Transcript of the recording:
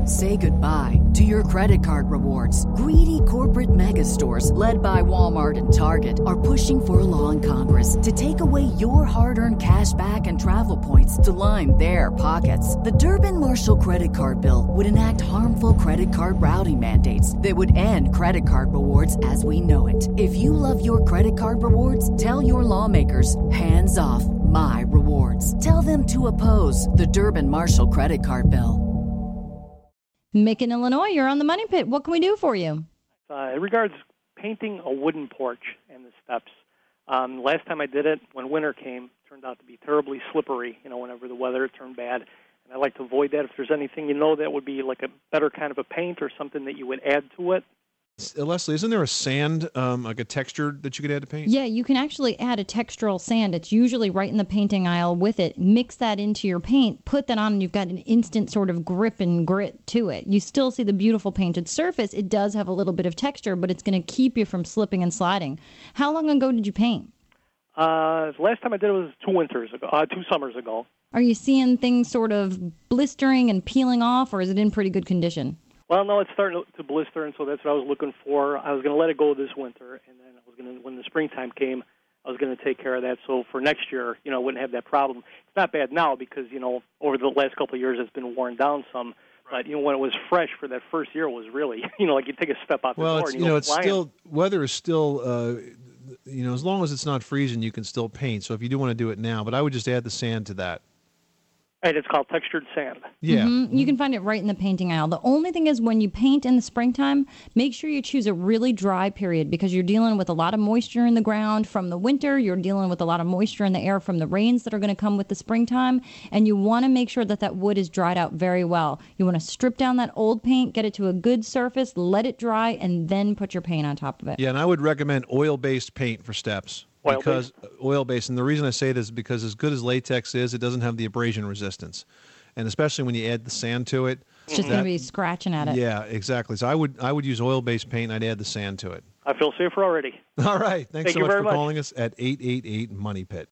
Say goodbye to your credit card rewards. Greedy corporate mega stores, led by Walmart and Target, are pushing for a law in Congress to take away your hard-earned cash back and travel points to line their pockets. The Durbin-Marshall credit card bill would enact harmful credit card routing mandates that would end credit card rewards as we know it. If you love your credit card rewards, tell your lawmakers, hands off my rewards. Tell them to oppose the Durbin-Marshall credit card bill. Mick in Illinois, you're on the Money Pit. What can we do for you? It regards painting a wooden porch and the steps. Last time I did it, when winter came, it turned out to be terribly slippery, whenever the weather turned bad. And I'd like to avoid that. If there's anything that would be like a better kind of a paint or something that you would add to it. Leslie, isn't there a sand, like a texture that you could add to paint? Yeah, you can actually add a textural sand. It's usually right in the painting aisle with it. Mix that into your paint, put that on, and you've got an instant sort of grip and grit to it. You still see the beautiful painted surface. It does have a little bit of texture, but it's going to keep you from slipping and sliding. How long ago did you paint? Last time I did it was 2 summers ago. Are you seeing things sort of blistering and peeling off, or is it in pretty good condition? Well, no, it's starting to blister, and so that's what I was looking for. I was going to let it go this winter, and then when the springtime came, I was going to take care of that. So for next year, I wouldn't have that problem. It's not bad now because, over the last couple of years, it's been worn down some. But, when it was fresh for that first year, it was really, like you take a step out the door and it's still, weather is still, as long as it's not freezing, you can still paint. So if you do want to do it now, but I would just add the sand to that. Right, it's called textured sand. Yeah. Mm-hmm. You can find it right in the painting aisle. The only thing is when you paint in the springtime, make sure you choose a really dry period because you're dealing with a lot of moisture in the ground from the winter. You're dealing with a lot of moisture in the air from the rains that are going to come with the springtime. And you want to make sure that wood is dried out very well. You want to strip down that old paint, get it to a good surface, let it dry, and then put your paint on top of it. Yeah, and I would recommend oil-based paint for steps. Oil-based, and the reason I say it is because as good as latex is, it doesn't have the abrasion resistance, and especially when you add the sand to it, it's just going to be scratching at it. Yeah, exactly. So I would use oil-based paint, and I'd add the sand to it. I feel safer already. All right, thanks so much for calling us at 888 Money Pit.